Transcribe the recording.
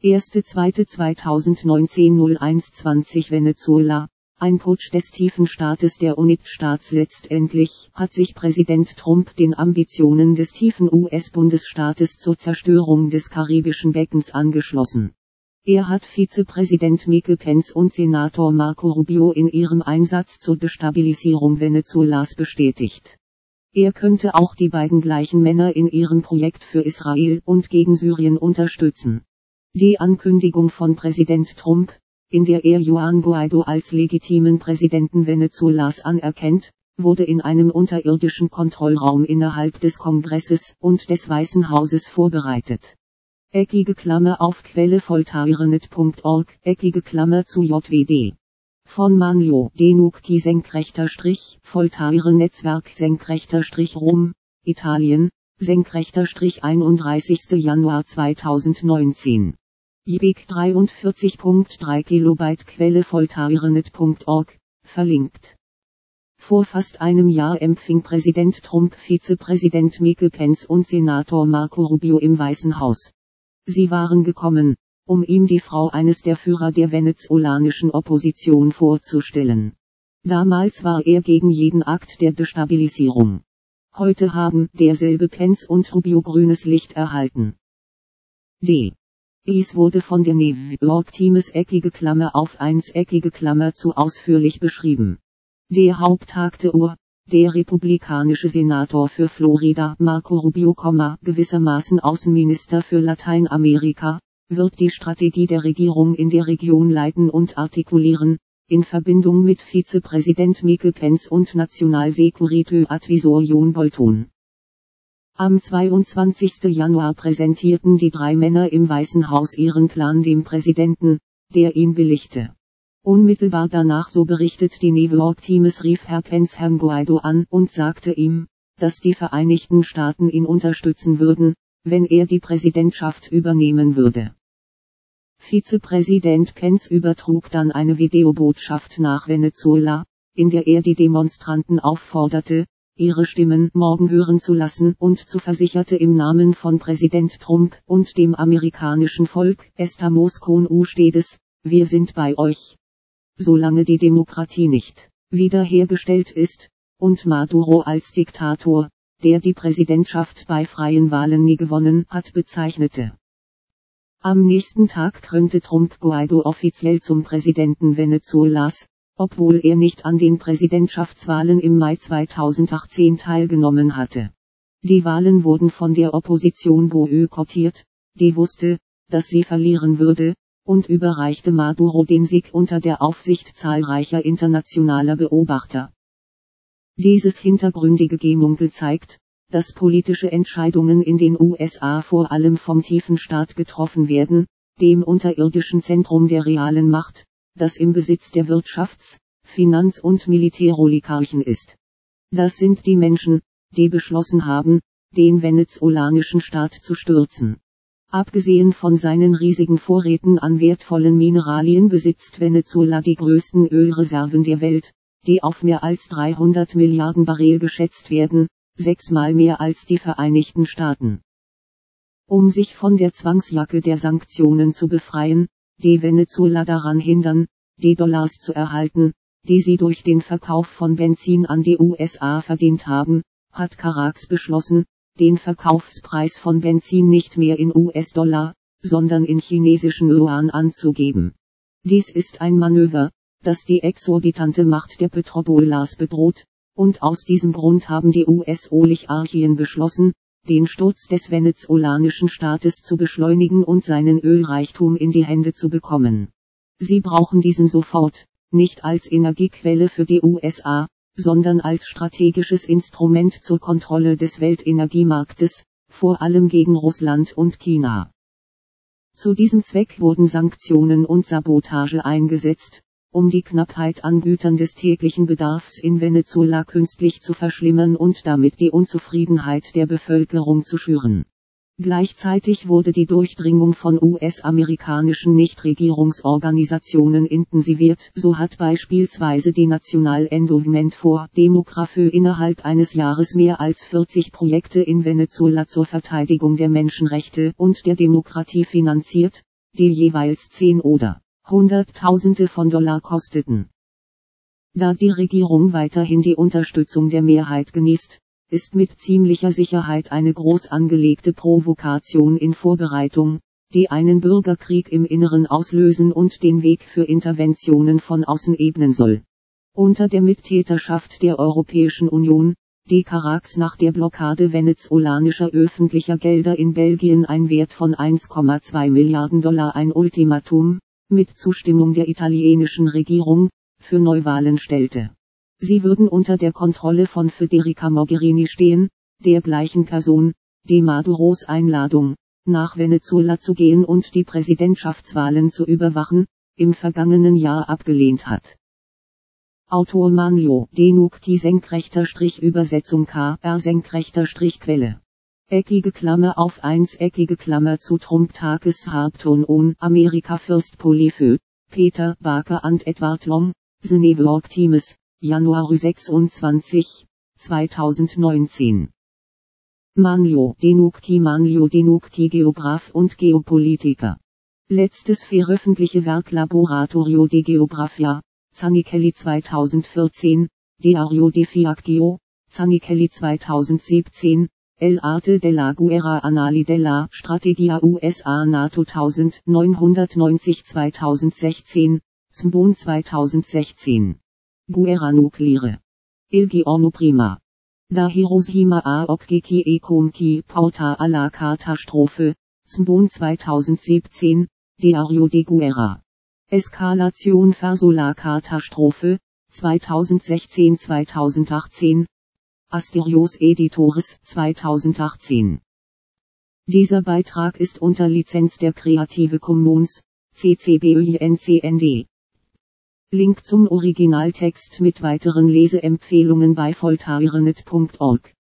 1.2.2019 01:20 Venezuela. Ein Putsch des tiefen Staates der UNIT-Staats. Letztendlich hat sich Präsident Trump den Ambitionen des tiefen US-Bundesstaates zur Zerstörung des karibischen Beckens angeschlossen. Er hat Vizepräsident Mike Pence und Senator Marco Rubio in ihrem Einsatz zur Destabilisierung Venezuelas bestätigt. Er könnte auch die beiden gleichen Männer in ihrem Projekt für Israel und gegen Syrien unterstützen. Die Ankündigung von Präsident Trump, in der er Juan Guaido als legitimen Präsidenten Venezuelas anerkennt, wurde in einem unterirdischen Kontrollraum innerhalb des Kongresses und des Weißen Hauses vorbereitet. Quelle Voltairenet.org, zu JWD. Von Manlio Denukki /Voltaire Netzwerk /Rom, Italien, /31. Januar 2019. JPEG 43.3 KB. Quelle Voltairenet.org, verlinkt. Vor fast einem Jahr empfing Präsident Trump Vizepräsident Mike Pence und Senator Marco Rubio im Weißen Haus. Sie waren gekommen, um ihm die Frau eines der Führer der venezolanischen Opposition vorzustellen. Damals war er gegen jeden Akt der Destabilisierung. Heute haben derselbe Pence und Rubio grünes Licht erhalten. Dies wurde von der New York Times /1 zu ausführlich beschrieben. Der Haupttag der republikanische Senator für Florida, Marco Rubio, gewissermaßen Außenminister für Lateinamerika, wird die Strategie der Regierung in der Region leiten und artikulieren, in Verbindung mit Vizepräsident Mike Pence und National-Security-Advisor John Bolton. Am 22. Januar präsentierten die drei Männer im Weißen Haus ihren Plan dem Präsidenten, der ihn billigte. Unmittelbar danach, so berichtet die New York Times, rief Herr Pence Herrn Guaido an und sagte ihm, dass die Vereinigten Staaten ihn unterstützen würden, wenn er die Präsidentschaft übernehmen würde. Vizepräsident Pence übertrug dann eine Videobotschaft nach Venezuela, in der er die Demonstranten aufforderte, ihre Stimmen morgen hören zu lassen und versicherte im Namen von Präsident Trump und dem amerikanischen Volk: Estamos con ustedes, wir sind bei euch. Solange die Demokratie nicht wiederhergestellt ist, und Maduro als Diktator, der die Präsidentschaft bei freien Wahlen nie gewonnen hat, bezeichnete. Am nächsten Tag krönte Trump Guaido offiziell zum Präsidenten Venezuelas, obwohl er nicht an den Präsidentschaftswahlen im Mai 2018 teilgenommen hatte. Die Wahlen wurden von der Opposition boykottiert, die wusste, dass sie verlieren würde, und überreichte Maduro den Sieg unter der Aufsicht zahlreicher internationaler Beobachter. Dieses hintergründige Gemunkel zeigt, dass politische Entscheidungen in den USA vor allem vom tiefen Staat getroffen werden, dem unterirdischen Zentrum der realen Macht, das im Besitz der Wirtschafts-, Finanz- und Militäroligarchen ist. Das sind die Menschen, die beschlossen haben, den venezolanischen Staat zu stürzen. Abgesehen von seinen riesigen Vorräten an wertvollen Mineralien besitzt Venezuela die größten Ölreserven der Welt, die auf mehr als 300 Milliarden Barrel geschätzt werden, 6-mal mehr als die Vereinigten Staaten. Um sich von der Zwangsjacke der Sanktionen zu befreien, die Venezuela daran hindern, die Dollars zu erhalten, die sie durch den Verkauf von Benzin an die USA verdient haben, hat Caracas beschlossen, den Verkaufspreis von Benzin nicht mehr in US-Dollar, sondern in chinesischen Yuan anzugeben. Dies ist ein Manöver, das die exorbitante Macht der Petrodollars bedroht, und aus diesem Grund haben die US-Oligarchien beschlossen, den Sturz des venezolanischen Staates zu beschleunigen und seinen Ölreichtum in die Hände zu bekommen. Sie brauchen diesen sofort, nicht als Energiequelle für die USA, sondern als strategisches Instrument zur Kontrolle des Weltenergiemarktes, vor allem gegen Russland und China. Zu diesem Zweck wurden Sanktionen und Sabotage eingesetzt, um die Knappheit an Gütern des täglichen Bedarfs in Venezuela künstlich zu verschlimmern und damit die Unzufriedenheit der Bevölkerung zu schüren. Gleichzeitig wurde die Durchdringung von US-amerikanischen Nichtregierungsorganisationen intensiviert, so hat beispielsweise die National Endowment for Democracy innerhalb eines Jahres mehr als 40 Projekte in Venezuela zur Verteidigung der Menschenrechte und der Demokratie finanziert, die jeweils 10 oder Hunderttausende von Dollar kosteten. Da die Regierung weiterhin die Unterstützung der Mehrheit genießt, ist mit ziemlicher Sicherheit eine groß angelegte Provokation in Vorbereitung, die einen Bürgerkrieg im Inneren auslösen und den Weg für Interventionen von außen ebnen soll. Unter der Mittäterschaft der Europäischen Union, die Caracas nach der Blockade venezolanischer öffentlicher Gelder in Belgien ein Wert von 1,2 Milliarden Dollar ein Ultimatum, mit Zustimmung der italienischen Regierung, für Neuwahlen stellte. Sie würden unter der Kontrolle von Federica Mogherini stehen, der gleichen Person, die Maduros Einladung, nach Venezuela zu gehen und die Präsidentschaftswahlen zu überwachen, im vergangenen Jahr abgelehnt hat. Autor Manlio Denukki _Übersetzung KR _Quelle. Eckige Klammer auf 1 eckige Klammer zu Trump Tageshauptton on America First Polyphö, Peter Barker and Edward Long, The New York Times, Januar 26, 2019. Manlio Denukki Geograph und Geopolitiker. Letztes veröffentlichte Werk Laboratorio di Geografia, Zanichelli 2014, Diario di Fiacchio, Zanichelli 2017, El arte della guerra annali della strategia USA NATO 1990-2016, Zmbon 2016. Guerra nucleare. Il giorno prima. Da Hiroshima a Okiki e Komki porta alla Katastrophe, Zmbon 2017, Diario di guerra. Eskalation verso la Katastrophe, 2016-2018. Asterios Editores, 2018. Dieser Beitrag ist unter Lizenz der Creative Commons, CC BY NC-ND. Link zum Originaltext mit weiteren Leseempfehlungen bei voltairenet.org.